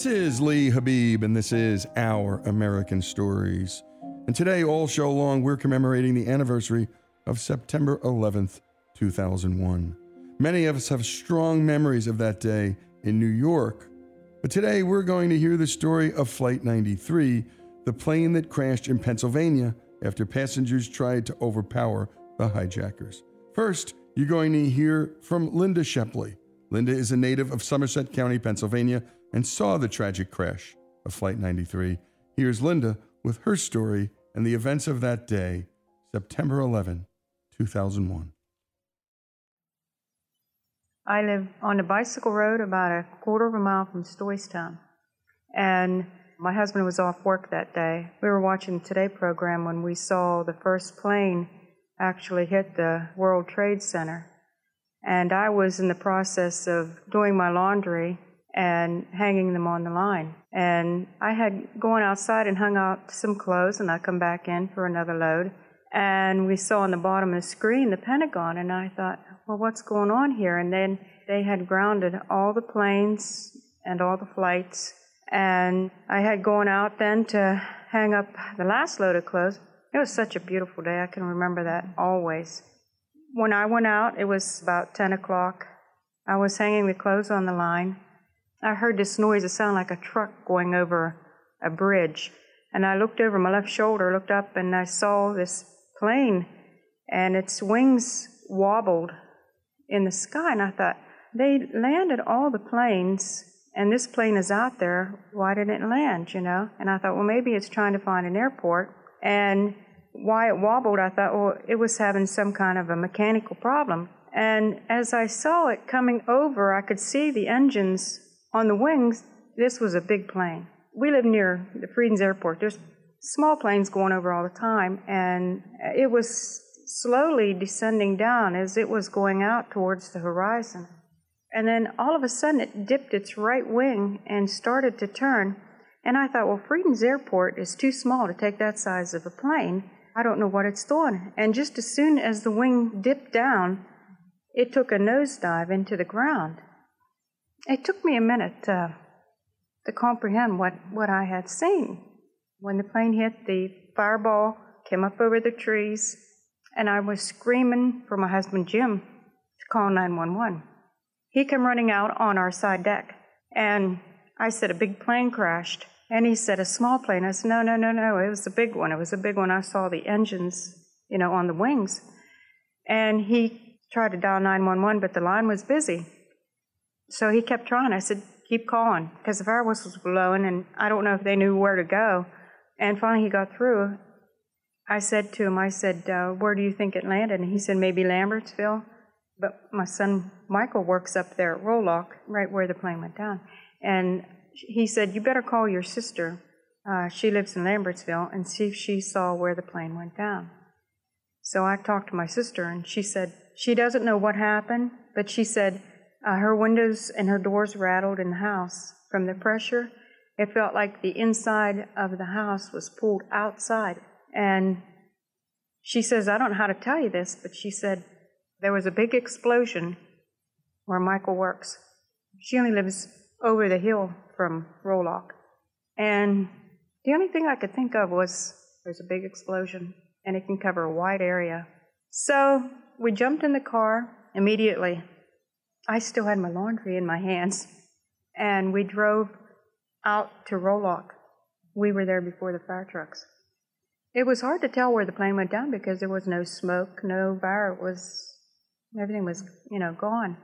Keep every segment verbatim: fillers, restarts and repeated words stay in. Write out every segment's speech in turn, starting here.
This is Lee Habib, and this is Our American Stories. And today, all show long, we're commemorating the anniversary of September eleventh, two thousand one. Many of us have strong memories of that day in New York. But today, we're going to hear the story of Flight ninety-three, the plane that crashed in Pennsylvania after passengers tried to overpower the hijackers. First, you're going to hear from Linda Shepley. Linda is a native of Somerset County, Pennsylvania, and saw the tragic crash of Flight ninety-three. Here's Linda with her story and the events of that day, September eleventh, two thousand one. I live on a bicycle road about a quarter of a mile from Stoystown. And my husband was off work that day. We were watching the Today program when we saw the first plane actually hit the World Trade Center. And I was in the process of doing my laundry and hanging them on the line. And I had gone outside and hung out some clothes, and I come back in for another load. And we saw on the bottom of the screen the Pentagon, and I thought, well, what's going on here? And then they had grounded all the planes and all the flights. And I had gone out then to hang up the last load of clothes. It was such a beautiful day. I can remember that always. When I went out, it was about ten o'clock. I was hanging the clothes on the line. I heard this noise. It sounded like a truck going over a bridge. And I looked over my left shoulder, looked up, and I saw this plane, and its wings wobbled in the sky. And I thought, they landed all the planes, and this plane is out there. Why didn't it land, you know? And I thought, well, maybe it's trying to find an airport. And why it wobbled, I thought, well, it was having some kind of a mechanical problem. And as I saw it coming over, I could see the engines on the wings. This was a big plane. We live near the Freedom's Airport. There's small planes going over all the time, and it was slowly descending down as it was going out towards the horizon. And then all of a sudden it dipped its right wing and started to turn. And I thought, well, Freedom's Airport is too small to take that size of a plane. I don't know what it's doing. And just as soon as the wing dipped down, it took a nosedive into the ground. It took me a minute to, to comprehend what, what I had seen. When the plane hit, the fireball came up over the trees, and I was screaming for my husband, Jim, to call nine one one. He came running out on our side deck, and I said, a big plane crashed. And he said, a small plane. I said, no, no, no, no, it was a big one. It was a big one. I saw the engines, you know, on the wings. And he tried to dial nine one one, but the line was busy. So he kept trying. I said, keep calling, because the fire whistle was blowing, and I don't know if they knew where to go. And finally he got through. I said to him, I said, uh, where do you think it landed? And he said, maybe Lambertsville. But my son Michael works up there at Rolock, right where the plane went down. And he said, you better call your sister. Uh, she lives in Lambertsville, and see if she saw where the plane went down. So I talked to my sister, and she said, she doesn't know what happened, but she said uh, her windows and her doors rattled in the house from the pressure. It felt like the inside of the house was pulled outside. And she says, I don't know how to tell you this, but she said, there was a big explosion where Michael works. She only lives over the hill from Rolock. And the only thing I could think of was there's a big explosion, and it can cover a wide area. So we jumped in the car immediately. I still had my laundry in my hands, and we drove out to Rolock. We were there before the fire trucks. It was hard to tell where the plane went down because there was no smoke, no fire. It was, everything was, you know, gone.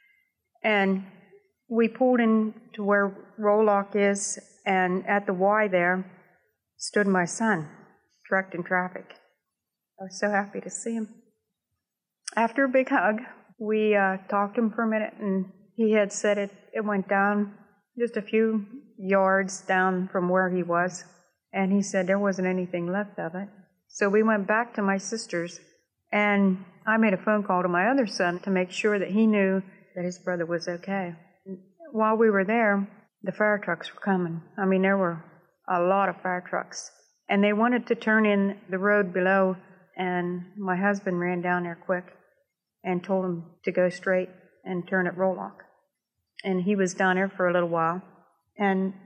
And we pulled in to where Rolock is, and at the Y there stood my son, trapped in traffic. I was so happy to see him. After a big hug, we uh, talked to him for a minute, and he had said it, it went down just a few yards down from where he was, and he said there wasn't anything left of it. So we went back to my sister's, and I made a phone call to my other son to make sure that he knew that his brother was okay. While we were there, the fire trucks were coming. I mean, there were a lot of fire trucks. And they wanted to turn in the road below, and my husband ran down there quick and told him to go straight and turn at Rolock. And he was down there for a little while. And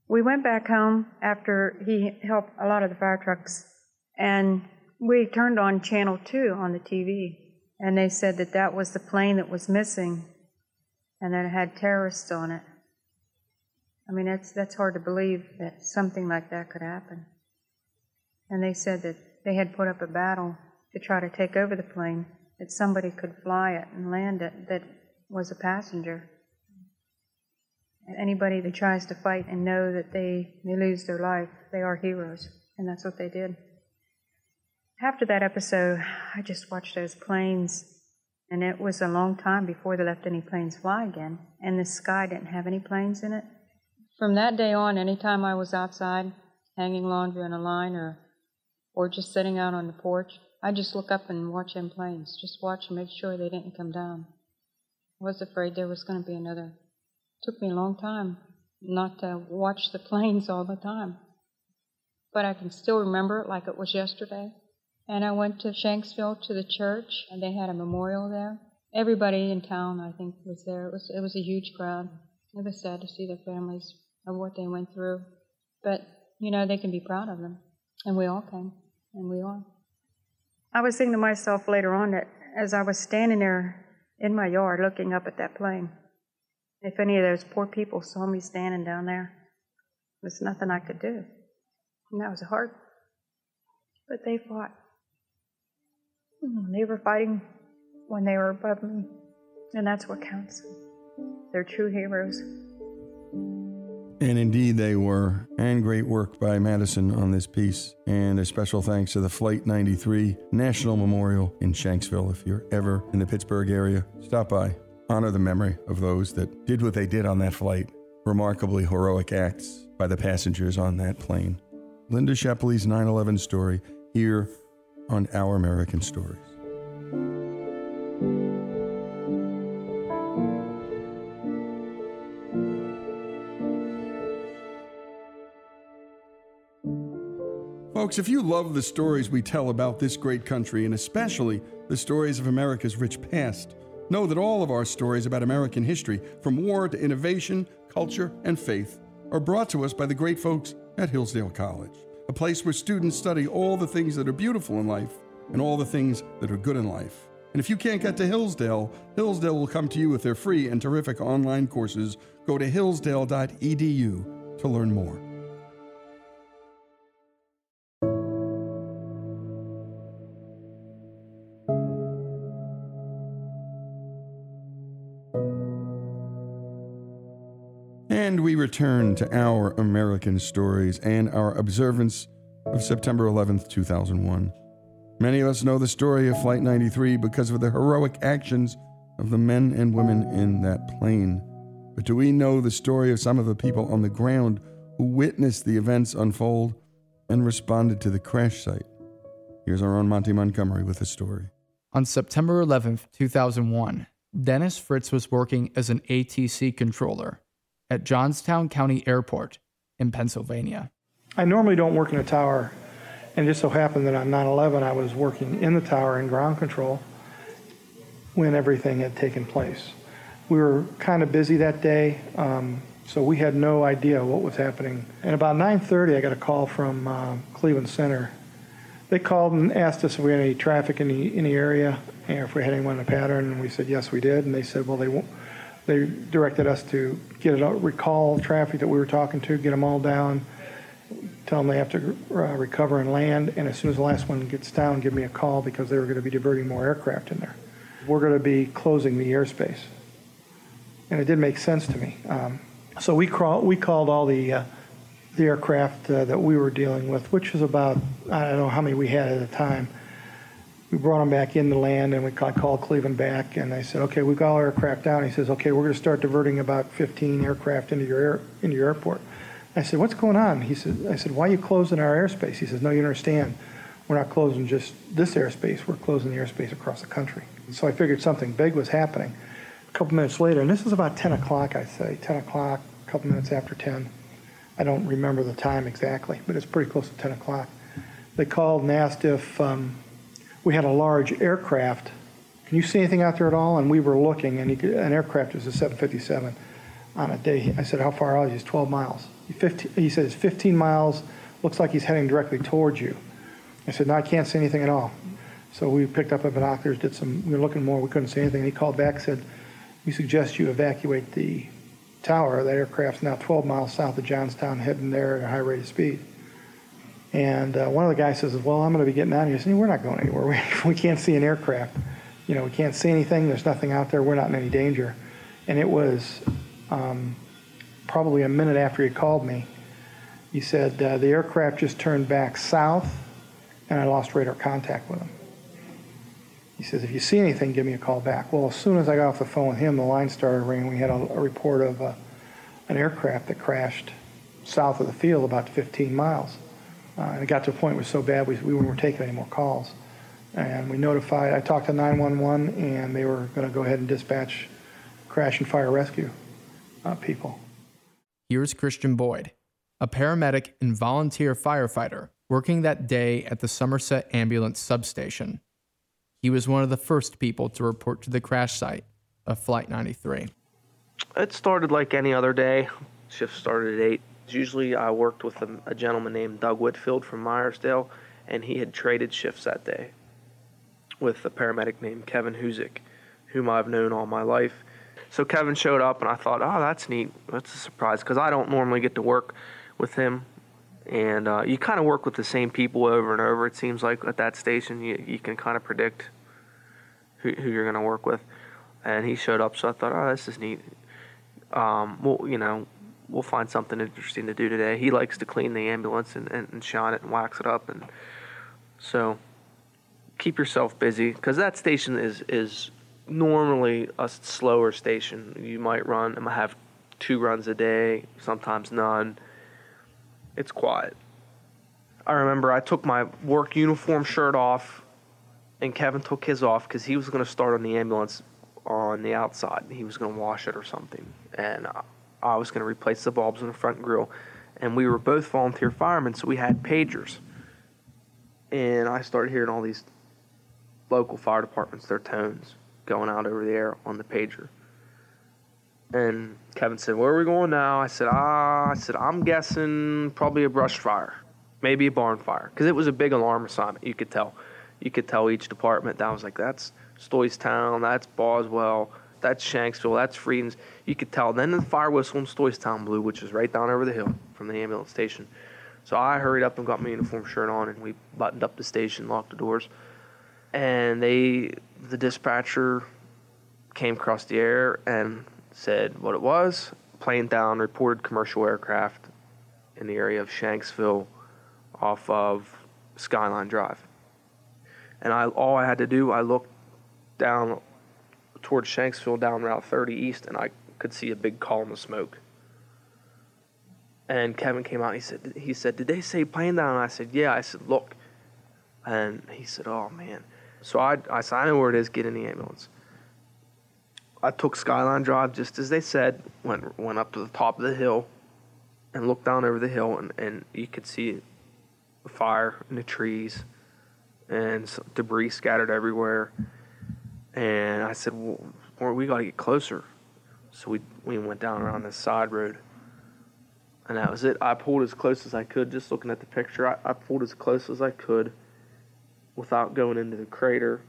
We went back home after he helped a lot of the fire trucks, and we turned on Channel two on the T V, and they said that that was the plane that was missing and that it had terrorists on it. I mean, that's, that's hard to believe that something like that could happen. And they said that they had put up a battle to try to take over the plane, that somebody could fly it and land it that was a passenger. And anybody that tries to fight and know that they, they lose their life, they are heroes, and that's what they did. After that episode, I just watched those planes, and it was a long time before they let any planes fly again, and the sky didn't have any planes in it. From that day on, anytime I was outside hanging laundry on a line or or just sitting out on the porch, I'd just look up and watch them planes, just watch and make sure they didn't come down. I was afraid there was going to be another. It took me a long time not to watch the planes all the time. But I can still remember it like it was yesterday. And I went to Shanksville to the church, and they had a memorial there. Everybody in town, I think, was there. It was, it was a huge crowd. It was sad to see their families of what they went through. But, you know, they can be proud of them. And we all can, and we are. I was thinking to myself later on that as I was standing there in my yard looking up at that plane, if any of those poor people saw me standing down there, there's nothing I could do. And that was hard. But they fought. They were fighting when they were above me. And that's what counts. They're true heroes. And indeed they were. And great work by Madison on this piece. And a special thanks to the Flight ninety-three National Memorial in Shanksville. If you're ever in the Pittsburgh area, stop by. Honor the memory of those that did what they did on that flight. Remarkably heroic acts by the passengers on that plane. Linda Shepley's nine eleven story here on Our American Stories. Folks, if you love the stories we tell about this great country, and especially the stories of America's rich past, know that all of our stories about American history, from war to innovation, culture, and faith, are brought to us by the great folks at Hillsdale College, a place where students study all the things that are beautiful in life and all the things that are good in life. And if you can't get to Hillsdale, Hillsdale will come to you with their free and terrific online courses. Go to hillsdale dot e d u to learn more. And we return to Our American Stories and our observance of September eleventh, two thousand one. Many of us know the story of Flight ninety-three because of the heroic actions of the men and women in that plane. But do we know the story of some of the people on the ground who witnessed the events unfold and responded to the crash site? Here's our own Monty Montgomery with the story. On September eleventh, two thousand one, Dennis Fritz was working as an A T C controller at Johnstown County Airport in Pennsylvania. I normally don't work in a tower, and it just so happened that on nine eleven I was working in the tower in ground control when everything had taken place. We were kind of busy that day, um, so we had no idea what was happening. And about nine thirty I got a call from uh, Cleveland Center. They called and asked us if we had any traffic in the, in the area, and if we had anyone in a pattern, and we said yes we did, and they said well they won't. They directed us to get it out, recall traffic that we were talking to, get them all down, tell them they have to uh, recover and land, and as soon as the last one gets down, give me a call because they were going to be diverting more aircraft in there. We're going to be closing the airspace. And it did make sense to me. Um, so we, crawl, we called all the, uh, the aircraft uh, that we were dealing with, which was about, I don't know how many we had at the time. We brought them back into land, and we called, called Cleveland back, and I said, okay, we've got all our aircraft down. He says, okay, we're going to start diverting about fifteen aircraft into your air, into your airport. I said, what's going on? He said, I said, why are you closing our airspace? He says, no, you understand. We're not closing just this airspace. We're closing the airspace across the country. So I figured something big was happening. A couple minutes later, and this is about ten o'clock, I'd say, ten o'clock, a couple minutes after ten. I don't remember the time exactly, but it's pretty close to ten o'clock. They called and asked if um, we had a large aircraft. Can you see anything out there at all? And we were looking, and he could, an aircraft was a seven fifty-seven on a day. I said, how far out? He's twelve miles. fifteen, he says, fifteen miles, looks like he's heading directly towards you. I said, no, I can't see anything at all. So we picked up our binoculars, did some, we were looking more, we couldn't see anything. He called back, said, we suggest you evacuate the tower. That aircraft's now twelve miles south of Johnstown, heading there at a high rate of speed. And uh, one of the guys says, well, I'm going to be getting out of here. I said, we're not going anywhere. We, we can't see an aircraft. You know, we can't see anything. There's nothing out there. We're not in any danger. And it was um, probably a minute after he called me. He said, uh, the aircraft just turned back south, and I lost radar contact with him. He says, if you see anything, give me a call back. Well, as soon as I got off the phone with him, the line started ringing. We had a, a report of uh, an aircraft that crashed south of the field about fifteen miles. Uh, and it got to a point where it was so bad we, we weren't taking any more calls. And we notified, I talked to nine one one, and they were going to go ahead and dispatch crash and fire rescue uh, people. Here's Christian Boyd, a paramedic and volunteer firefighter working that day at the Somerset Ambulance substation. He was one of the first people to report to the crash site of Flight ninety-three. It started like any other day. Shift started at eight. Usually I worked with a, a gentleman named Doug Whitfield from Myersdale, and he had traded shifts that day with a paramedic named Kevin Huzik, whom I've known all my life. So Kevin showed up, and I thought, oh, that's neat. That's a surprise, because I don't normally get to work with him. And uh, you kind of work with the same people over and over. It seems like at that station, you, you can kind of predict who, who you're going to work with. And he showed up, so I thought, oh, this is neat. Um, well, you know, we'll find something interesting to do today. He likes to clean the ambulance and, and, and shine it and wax it up. And so keep yourself busy, because that station is, is normally a slower station. You might run, I might have two runs a day, sometimes none. It's quiet. I remember I took my work uniform shirt off, and Kevin took his off because he was going to start on the ambulance on the outside. He was going to wash it or something. And uh, I was going to replace the bulbs in the front grill. And we were both volunteer firemen, so we had pagers. And I started hearing all these local fire departments, their tones, going out over the air on the pager. And Kevin said, where are we going now? I said, ah, I said, I'm guessing probably a brush fire, maybe a barn fire, because it was a big alarm assignment. You could tell. You could tell each department. I was like, that's Stoystown, that's Boswell, that's Shanksville, that's Freedom's. You could tell. Then the fire whistle in Stoystown blew, which is right down over the hill from the ambulance station. So I hurried up and got my uniform shirt on, and we buttoned up the station, locked the doors. And they, the dispatcher came across the air and said what it was. Plane down, reported commercial aircraft in the area of Shanksville off of Skyline Drive. And I all I had to do, I looked down towards Shanksville down Route thirty East, and I could see a big column of smoke. And Kevin came out, he said, he said, did they say plane down? And I said, yeah. I said, look. And he said, oh, man. So I, I said, I know where it is, get in the ambulance. I took Skyline Drive just as they said, went went up to the top of the hill and looked down over the hill, and, and you could see the fire in the trees and debris scattered everywhere. And I said, well, we got to get closer. So we, we went down around this side road, and that was it. I pulled as close as I could, just looking at the picture. I, I pulled as close as I could without going into the crater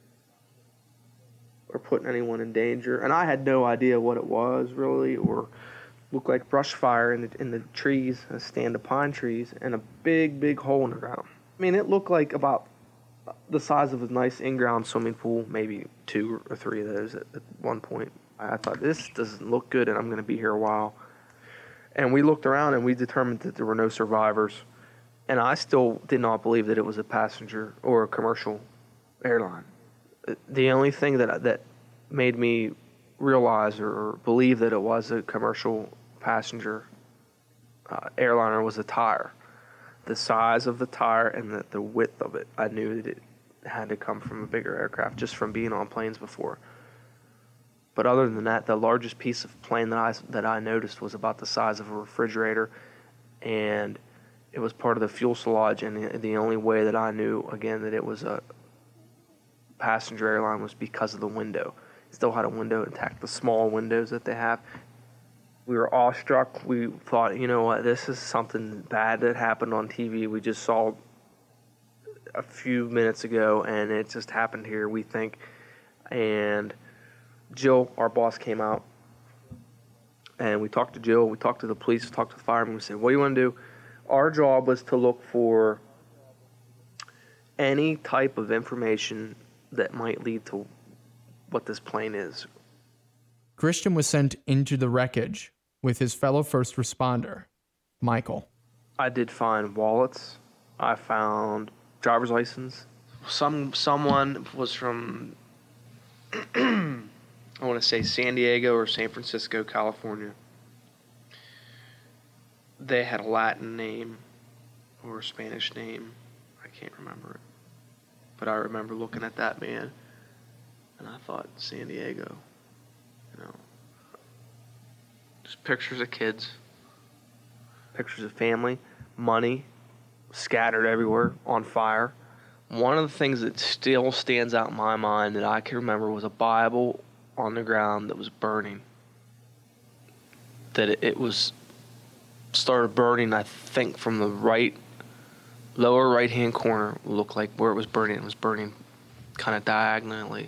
or putting anyone in danger. And I had no idea what it was, really, or looked like brush fire in the, in the trees, a stand of pine trees, and a big, big hole in the ground. I mean, it looked like about the size of a nice in-ground swimming pool, maybe two or three of those at, at one point. I thought, this doesn't look good, and I'm going to be here a while. And we looked around, and we determined that there were no survivors. And I still did not believe that it was a passenger or a commercial airline. The only thing that that made me realize or believe that it was a commercial passenger uh, airliner was the tire. The size of the tire and the, the width of it. I knew that it had to come from a bigger aircraft just from being on planes before. But other than that, the largest piece of plane that I, that I noticed was about the size of a refrigerator, and it was part of the fuselage, and the, the only way that I knew, again, that it was a passenger airline was because of the window. It still had a window intact, the small windows that they have. We were awestruck. We thought, you know what, this is something bad that happened on T V. We just saw a few minutes ago, and it just happened here, we think. And Jill, our boss, came out, and we talked to Jill, we talked to the police, we talked to the firemen, we said, what do you want to do? Our job was to look for any type of information that might lead to what this plane is. Christian was sent into the wreckage with his fellow first responder, Michael. I did find wallets. I found driver's license. Some someone was from I want to say San Diego or San Francisco, California. They had a Latin name or a Spanish name. I can't remember it. But I remember looking at that man, and I thought, San Diego, you know. Just pictures of kids, pictures of family, money scattered everywhere, on fire. One of the things that still stands out in my mind that I can remember was a Bible on the ground that was burning. That it, it was started burning, I think, from the right, lower right-hand corner. Looked like where it was burning. It was burning kind of diagonally.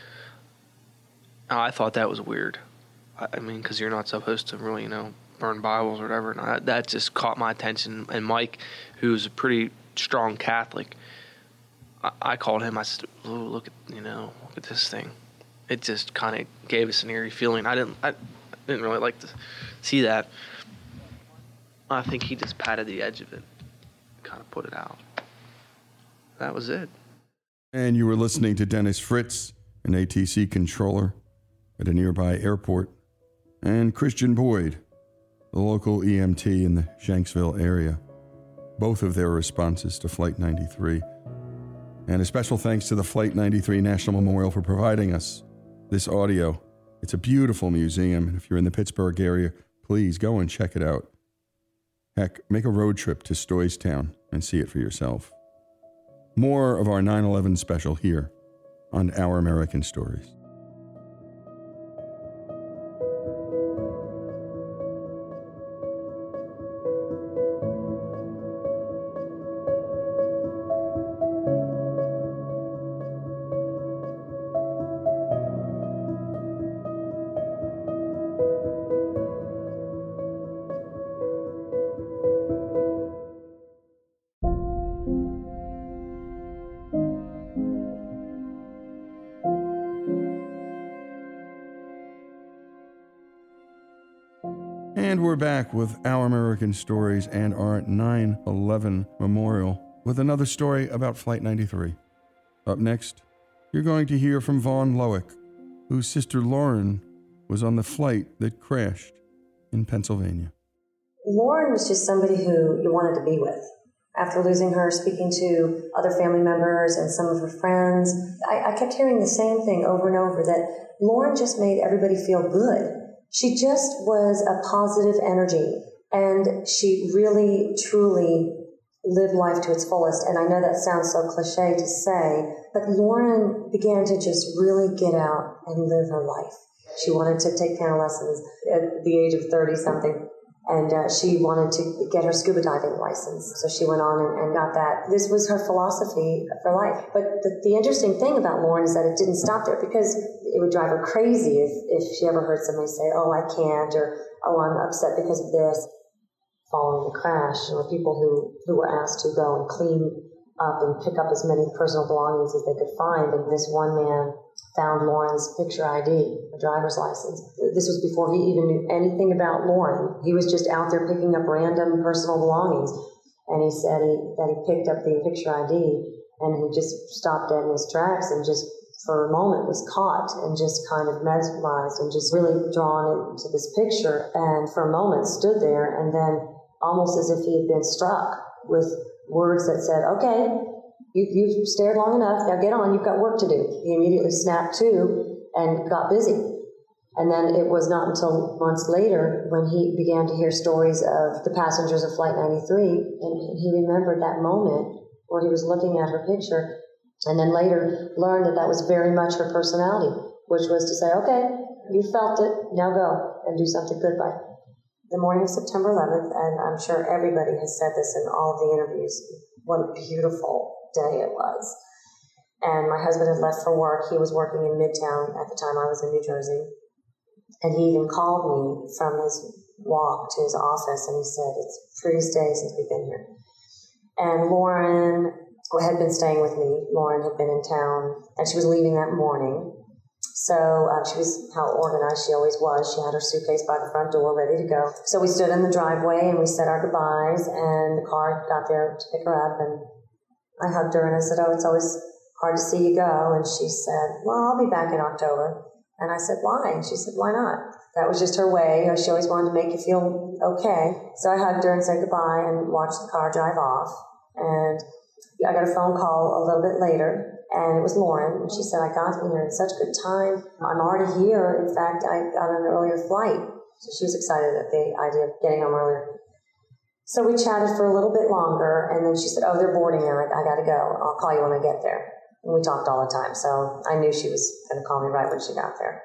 I thought that was weird. I, I mean, because you're not supposed to really, you know, burn Bibles or whatever. And I, that just caught my attention. And Mike, who's a pretty strong Catholic, I, I called him. I said, "Ooh, look at, you know, look at this thing." It just kind of gave us an eerie feeling. I didn't, I didn't really like to see that. I think he just patted the edge of it, kind of put it out. That was it. And you were listening to Dennis Fritz, an A T C controller at a nearby airport, and Christian Boyd, the local E M T in the Shanksville area. Both of their responses to Flight ninety-three. And a special thanks to the Flight ninety-three National Memorial for providing us this audio. It's a beautiful museum, and if you're in the Pittsburgh area, please go and check it out. Heck, make a road trip to Stoystown and see it for yourself. More of our nine eleven special here on Our American Stories. And we're back with Our American Stories and our nine eleven Memorial with another story about Flight ninety-three. Up next, you're going to hear from Vaughn Lowick, whose sister Lauren was on the flight that crashed in Pennsylvania. Lauren was just somebody who you wanted to be with. After losing her, speaking to other family members and some of her friends, I, I kept hearing the same thing over and over, that Lauren just made everybody feel good. She just was a positive energy, and she really, truly lived life to its fullest. And I know that sounds so cliche to say, but Lauren began to just really get out and live her life. She wanted to take piano lessons at the age of thirty-something, and uh, she wanted to get her scuba diving license. So she went on and, and got that. This was her philosophy for life. But the, the interesting thing about Lauren is that it didn't stop there, because it would drive her crazy if, if she ever heard somebody say, oh, I can't, or, oh, I'm upset because of this. Following the crash, there were people who, who were asked to go and clean up and pick up as many personal belongings as they could find. And this one man found Lauren's picture I D, a driver's license. This was before he even knew anything about Lauren. He was just out there picking up random personal belongings. And he said he, that he picked up the picture I D, and he just stopped dead in his tracks and just for a moment was caught and just kind of mesmerized and just really drawn into this picture, and for a moment stood there, and then almost as if he had been struck with words that said, okay, you, you've stared long enough, now get on, you've got work to do. He immediately snapped to and got busy. And then it was not until months later when he began to hear stories of the passengers of Flight ninety-three, and he remembered that moment where he was looking at her picture, and then later learned that that was very much her personality, which was to say, okay, you felt it, now go and do something good by it. The morning of September eleventh, and I'm sure everybody has said this in all of the interviews, what a beautiful day it was. And my husband had left for work. He was working in Midtown at the time. I was in New Jersey. And he even called me from his walk to his office, and he said, it's the prettiest day since we've been here. And Lauren had been staying with me. Lauren had been in town, and she was leaving that morning. So uh, she was how organized she always was. She had her suitcase by the front door ready to go. So we stood in the driveway, and we said our goodbyes, and the car got there to pick her up, and I hugged her, and I said, oh, it's always hard to see you go. And she said, well, I'll be back in October. And I said, why? And she said, why not? That was just her way. You know, she always wanted to make you feel okay. So I hugged her and said goodbye and watched the car drive off. And I got a phone call a little bit later, and it was Lauren. And she said, I got here in such good time. I'm already here. In fact, I got an earlier flight. So she was excited at the idea of getting home earlier. So we chatted for a little bit longer, and then she said, oh, they're boarding now. I, I got to go. I'll call you when I get there. And we talked all the time, so I knew she was going to call me right when she got there.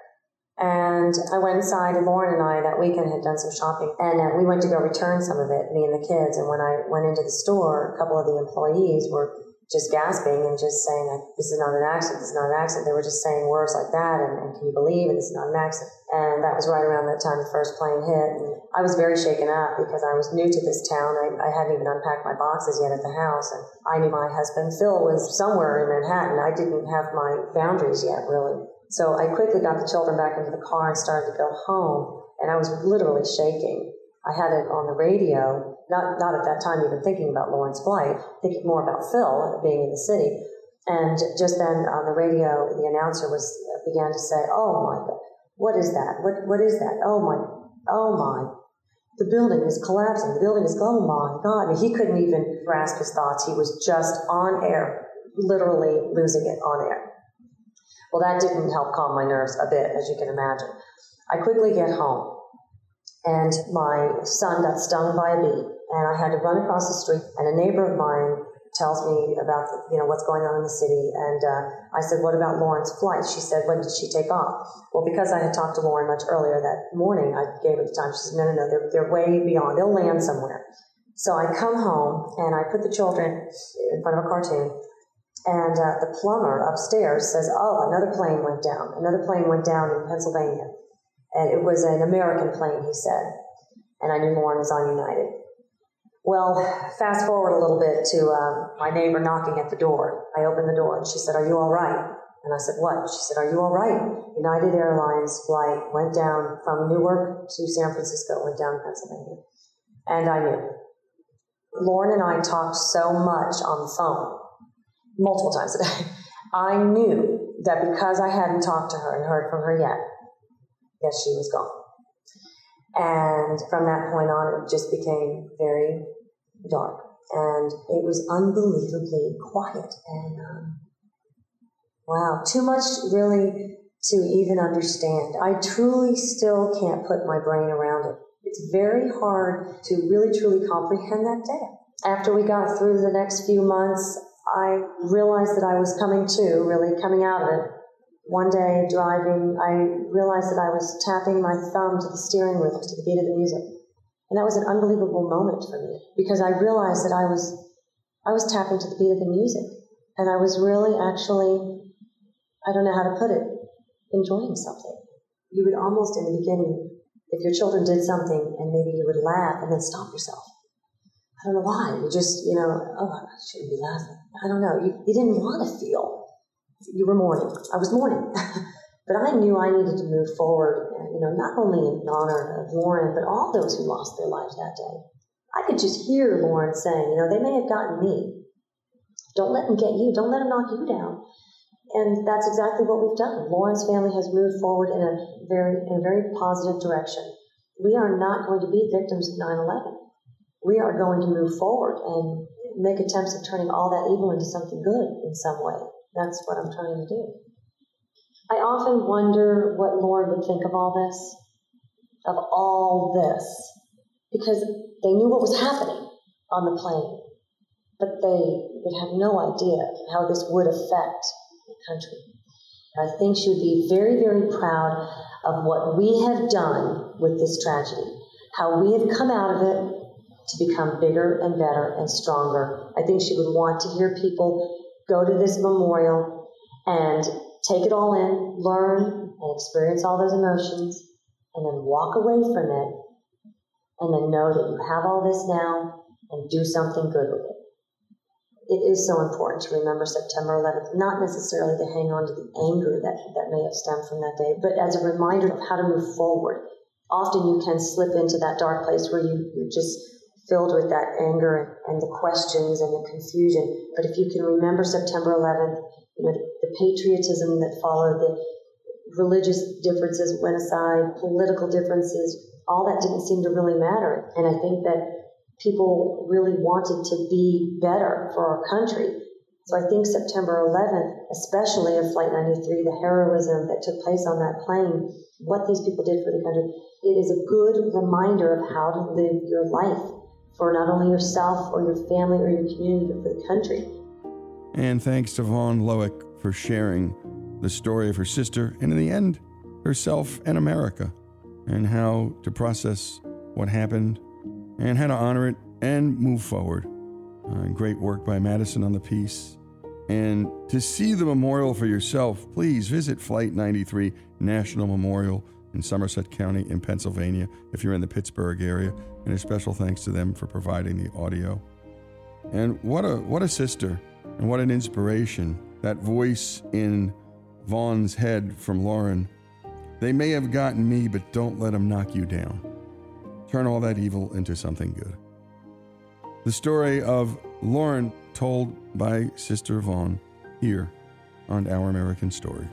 And I went inside, and Lauren and I that weekend had done some shopping, and uh, we went to go return some of it, me and the kids. And when I went into the store, a couple of the employees were just gasping and just saying, this is not an accident, this is not an accident. They were just saying words like that, and, and can you believe it, this is not an accident. And that was right around that time the first plane hit. And I was very shaken up because I was new to this town. I, I hadn't even unpacked my boxes yet at the house. And I knew my husband, Phil, was somewhere in Manhattan. I didn't have my boundaries yet, really. So I quickly got the children back into the car and started to go home. And I was literally shaking. I had it on the radio, not, not at that time even thinking about Lauren's flight, thinking more about Phil being in the city. And just then on the radio, the announcer was began to say, oh my God, what is that? What What is that? Oh my, oh my. The building is collapsing. The building is, oh my God. And he couldn't even grasp his thoughts. He was just on air, literally losing it on air. Well, that didn't help calm my nerves a bit, as you can imagine. I quickly get home, and my son got stung by a bee, and I had to run across the street, and a neighbor of mine tells me about the, you know what's going on in the city, and uh, I said, what about Lauren's flight? She said, when did she take off? Well, because I had talked to Lauren much earlier that morning, I gave her the time. She said, no, no, no, they're, they're way beyond. They'll land somewhere. So I come home, and I put the children in front of a cartoon, and uh, the plumber upstairs says, oh, another plane went down. Another plane went down in Pennsylvania. And it was an American plane, he said. And I knew Lauren was on United. Well, fast forward a little bit to uh, my neighbor knocking at the door. I opened the door, and she said, are you all right? And I said, what? She said, are you all right? United Airlines flight went down from Newark to San Francisco, went down to Pennsylvania. And I knew. Lauren and I talked so much on the phone, multiple times a day. I knew that because I hadn't talked to her and heard from her yet, yes, she was gone. And from that point on, it just became very dark. And it was unbelievably quiet. And, um, wow, too much really to even understand. I truly still can't put my brain around it. It's very hard to really, truly comprehend that day. After we got through the next few months, I realized that I was coming to, really coming out of it. One day, driving, I realized that I was tapping my thumb to the steering wheel to the beat of the music. And that was an unbelievable moment for me, because I realized that I was I was tapping to the beat of the music. And I was really actually, I don't know how to put it, enjoying something. You would almost, in the beginning, if your children did something and maybe you would laugh and then stop yourself. I don't know why. You just, you know, oh, I shouldn't be laughing. I don't know. You, you didn't want to feel. You were mourning. I was mourning. But I knew I needed to move forward, you know, not only in honor of Lauren, but all those who lost their lives that day. I could just hear Lauren saying, you know, they may have gotten me. Don't let them get you. Don't let them knock you down. And that's exactly what we've done. Lauren's family has moved forward in a very, in a very positive direction. We are not going to be victims of nine eleven. We are going to move forward and make attempts at turning all that evil into something good in some way. That's what I'm trying to do. I often wonder what Lauren would think of all this, of all this, because they knew what was happening on the plane, but they would have no idea how this would affect the country. I think she would be very, very proud of what we have done with this tragedy. how we have come out of it to become bigger and better and stronger. I think she would want to hear people go to this memorial and take it all in, learn and experience all those emotions, and then walk away from it, and then know that you have all this now and do something good with it. It is so important to remember September eleventh, not necessarily to hang on to the anger that, that may have stemmed from that day, but as a reminder of how to move forward. Often you can slip into that dark place where you, you're just filled with that anger and the questions and the confusion. But if you can remember September eleventh, you know, the, the patriotism that followed, the religious differences went aside, political differences, all that didn't seem to really matter. And I think that people really wanted to be better for our country. So I think September eleventh, especially of Flight ninety-three, the heroism that took place on that plane, what these people did for the country, it is a good reminder of how to live your life for not only yourself or your family or your community, but for the country. And thanks to Vaughn Lowick for sharing the story of her sister and in the end, herself and America, and how to process what happened and how to honor it and move forward. Uh, great work by Madison on the piece. And to see the memorial for yourself, please visit Flight ninety-three National Memorial in Somerset County in Pennsylvania if you're in the Pittsburgh area. And a special thanks to them for providing the audio. And what a what a sister and what an inspiration. That voice in Vaughn's head from Lauren. They may have gotten me, but don't let them knock you down. Turn all that evil into something good. The story of Lauren told by Sister Vaughn here on Our American Stories.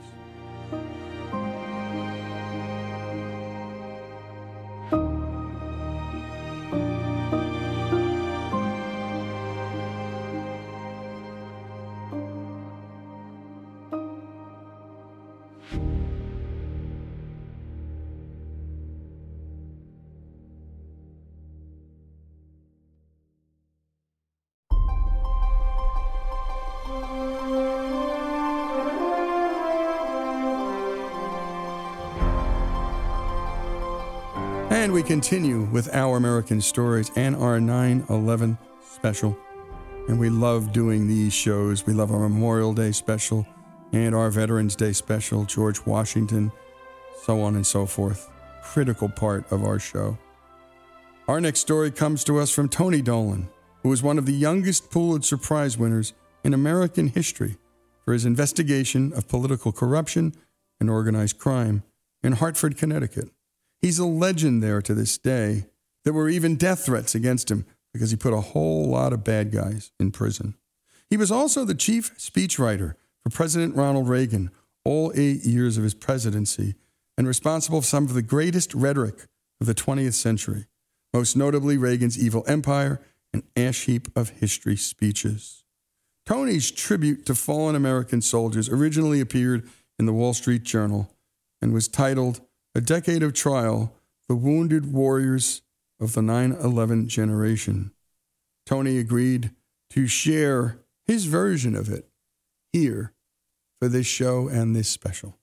And we continue with Our American Stories and our nine eleven special. And we love doing these shows. We love our Memorial Day special and our Veterans Day special, George Washington, so on and so forth. Critical part of our show. Our next story comes to us from Tony Dolan, who is one of the youngest Pulitzer Prize winners in American history for his investigation of political corruption and organized crime in Hartford, Connecticut. He's a legend there to this day. There were even death threats against him because he put a whole lot of bad guys in prison. He was also the chief speechwriter for President Ronald Reagan all eight years of his presidency and responsible for some of the greatest rhetoric of the twentieth century, most notably Reagan's Evil Empire and Ash Heap of History speeches. Tony's tribute to fallen American soldiers originally appeared in the Wall Street Journal and was titled A Decade of Trial, The Wounded Warriors of the nine eleven Generation. Tony agreed to share his version of it here for this show and this special.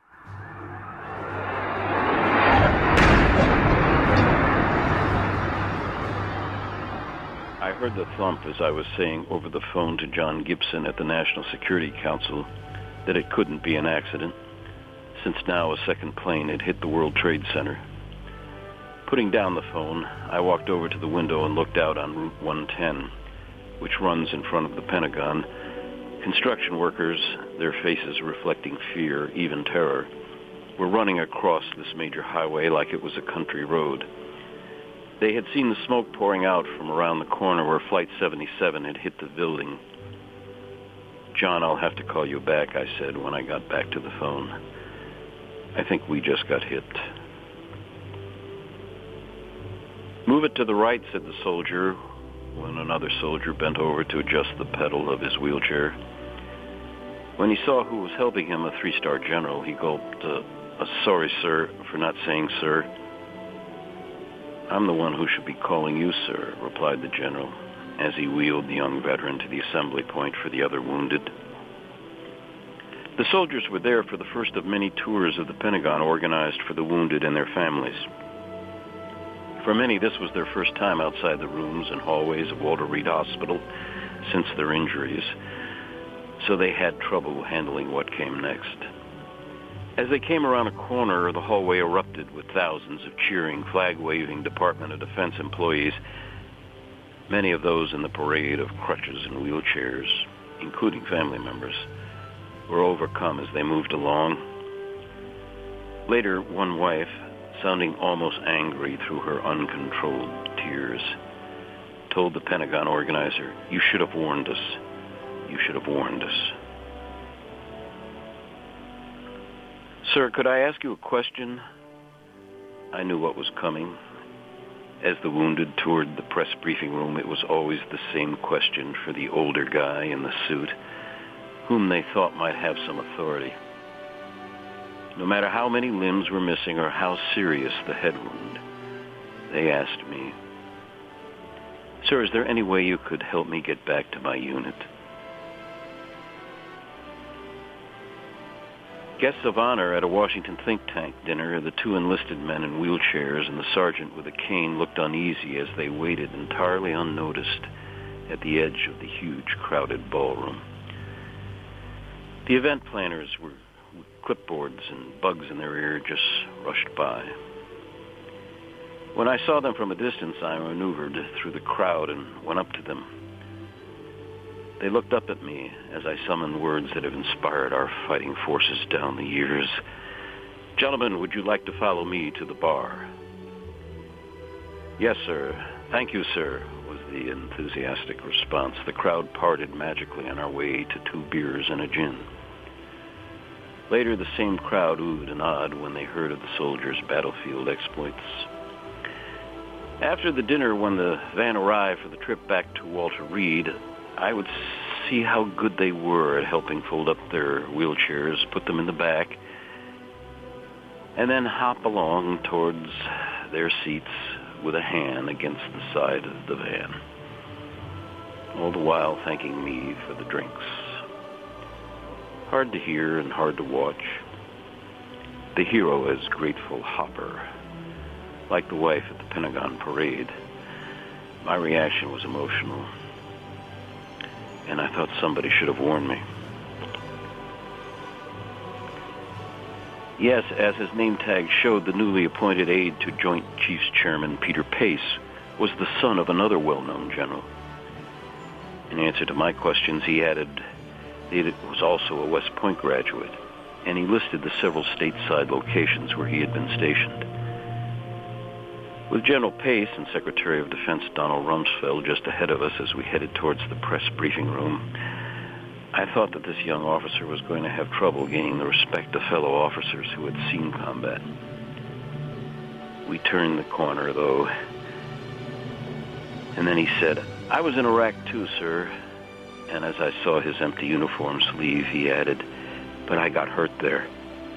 I heard the thump as I was saying over the phone to John Gibson at the National Security Council that it couldn't be an accident, since now a second plane had hit the World Trade Center. Putting down the phone, I walked over to the window and looked out on Route one ten, which runs in front of the Pentagon. Construction workers, their faces reflecting fear, even terror, were running across this major highway like it was a country road. They had seen the smoke pouring out from around the corner where Flight seventy-seven had hit the building. "John, I'll have to call you back," I said when I got back to the phone. "I think we just got hit." "Move it to the right," said the soldier, when another soldier bent over to adjust the pedal of his wheelchair. When he saw who was helping him, a three-star general, he gulped, uh, uh, "Sorry, sir, for not saying sir." "I'm the one who should be calling you, sir," replied the general, as he wheeled the young veteran to the assembly point for the other wounded. The soldiers were there for the first of many tours of the Pentagon organized for the wounded and their families. For many, this was their first time outside the rooms and hallways of Walter Reed Hospital since their injuries, so they had trouble handling what came next. As they came around a corner, the hallway erupted with thousands of cheering, flag-waving Department of Defense employees, many of those in the parade of crutches and wheelchairs, including family members, were overcome as they moved along. Later, one wife, sounding almost angry through her uncontrolled tears, told the Pentagon organizer, "You should have warned us. You should have warned us." "Sir, could I ask you a question?" I knew what was coming. As the wounded toured the press briefing room, it was always the same question for the older guy in the suit, whom they thought might have some authority. No matter how many limbs were missing or how serious the head wound, they asked me, "Sir, is there any way you could help me get back to my unit?" Guests of honor at a Washington think tank dinner, the two enlisted men in wheelchairs and the sergeant with a cane looked uneasy as they waited entirely unnoticed at the edge of the huge, crowded ballroom. The event planners were with clipboards and bugs in their ear just rushed by. When I saw them from a distance, I maneuvered through the crowd and went up to them. They looked up at me as I summoned words that have inspired our fighting forces down the years. "Gentlemen, would you like to follow me to the bar?" "Yes, sir. Thank you, sir," was the enthusiastic response. The crowd parted magically on our way to two beers and a gin. Later, the same crowd oohed and awed when they heard of the soldiers' battlefield exploits. After the dinner, when the van arrived for the trip back to Walter Reed, I would see how good they were at helping fold up their wheelchairs, put them in the back, and then hop along towards their seats with a hand against the side of the van, all the while thanking me for the drinks. Hard to hear and hard to watch. The hero is grateful hopper, like the wife at the Pentagon parade. My reaction was emotional, and I thought somebody should have warned me. Yes, as his name tag showed, the newly appointed aide to Joint Chiefs Chairman Peter Pace was the son of another well-known general. In answer to my questions, he added that it was also a West Point graduate, and he listed the several stateside locations where he had been stationed. With General Pace and Secretary of Defense Donald Rumsfeld just ahead of us as we headed towards the press briefing room, I thought that this young officer was going to have trouble gaining the respect of fellow officers who had seen combat. We turned the corner, though, and then he said, "I was in Iraq too, sir." And as I saw his empty uniform sleeve, he added, "But I got hurt there."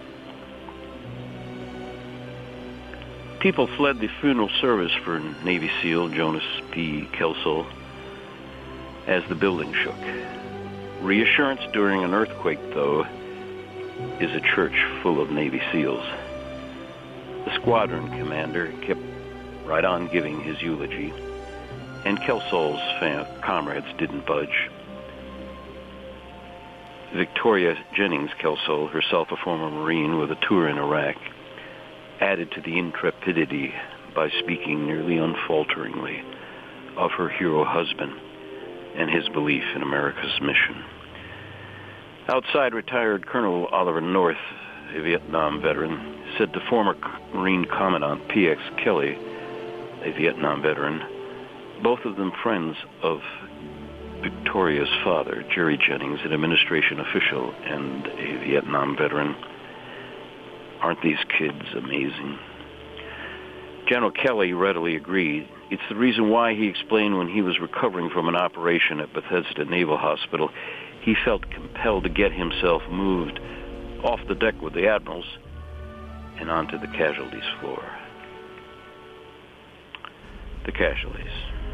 People fled the funeral service for Navy SEAL Jonas P. Kelsall as the building shook. Reassurance during an earthquake, though, is a church full of Navy SEALs. The squadron commander kept right on giving his eulogy, and Kelsall's fam- comrades didn't budge. Victoria Jennings Kelsall, herself a former Marine with a tour in Iraq, added to the intrepidity by speaking nearly unfalteringly of her hero husband and his belief in America's mission. Outside, retired Colonel Oliver North, a Vietnam veteran, said to former Marine Commandant P X Kelly, a Vietnam veteran, both of them friends of Victoria's father, Jerry Jennings, an administration official and a Vietnam veteran, "Aren't these kids amazing?" General Kelly readily agreed. It's the reason why, he explained, when he was recovering from an operation at Bethesda Naval Hospital, he felt compelled to get himself moved off the deck with the admirals and onto the casualties floor. The casualties.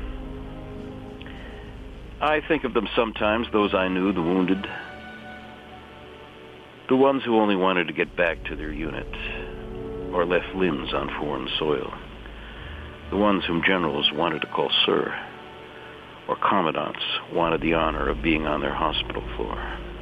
I think of them sometimes, those I knew, the wounded, the ones who only wanted to get back to their unit or left limbs on foreign soil. the ones whom generals wanted to call sir, or commandants wanted the honor of being on their hospital floor.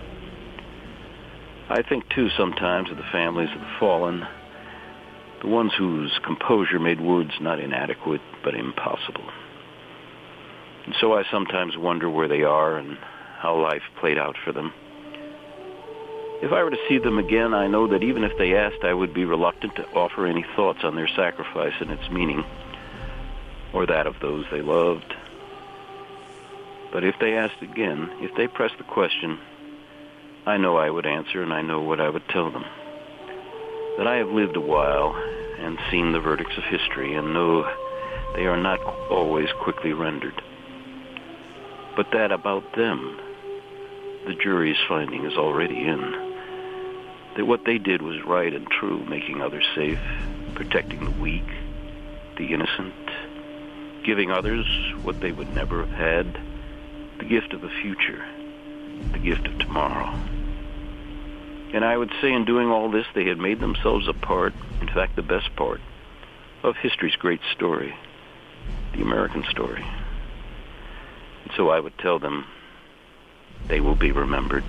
I think, too, sometimes of the families of the fallen, the ones whose composure made words not inadequate, but impossible. And so I sometimes wonder where they are and how life played out for them. If I were to see them again, I know that even if they asked, I would be reluctant to offer any thoughts on their sacrifice and its meaning, or that of those they loved. But if they asked again, if they pressed the question, I know I would answer, and I know what I would tell them. That I have lived a while and seen the verdicts of history and know they are not always quickly rendered. But that about them, the jury's finding is already in. That what they did was right and true, making others safe, protecting the weak, the innocent, giving others what they would never have had, the gift of a future, the gift of tomorrow. And I would say in doing all this, they had made themselves a part, in fact the best part, of history's great story, the American story. And so I would tell them they will be remembered.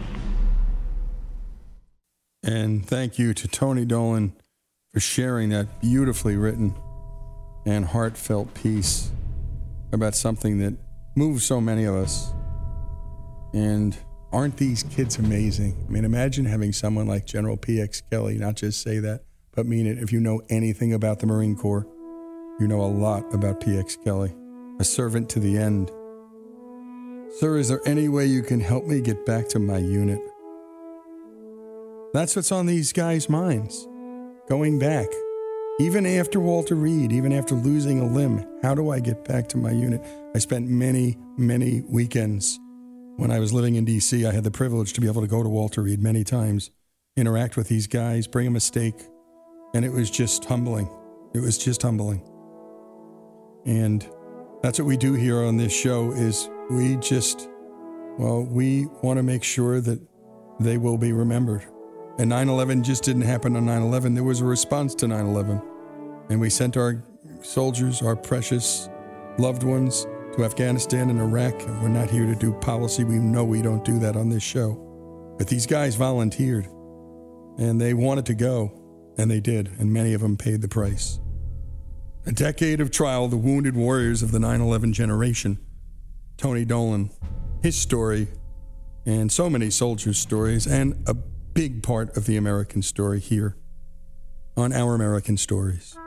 And thank you to Tony Dolan for sharing that beautifully written and heartfelt piece about something that moves so many of us. And aren't these kids amazing? I mean, imagine having someone like General P X Kelly not just say that, but mean it. If you know anything about the Marine Corps, you know a lot about P X Kelly, a servant to the end. Sir, is there any way you can help me get back to my unit? That's what's on these guys' minds. Going back. Even after Walter Reed, even after losing a limb, how do I get back to my unit? I spent many, many weekends when I was living in D C. I had the privilege to be able to go to Walter Reed many times, interact with these guys, bring them a steak, and it was just humbling. It was just humbling. And that's what we do here on this show is we just, well, we want to make sure that they will be remembered. And nine eleven just didn't happen on nine eleven. There was a response to nine eleven. And we sent our soldiers, our precious loved ones, to Afghanistan and Iraq. And we're not here to do policy. We know we don't do that on this show. But these guys volunteered. And they wanted to go. And they did. And many of them paid the price. A decade of trial, the wounded warriors of the nine eleven generation. Tony Dolan, his story, and so many soldiers' stories, and a big part of the American story here on Our American Stories.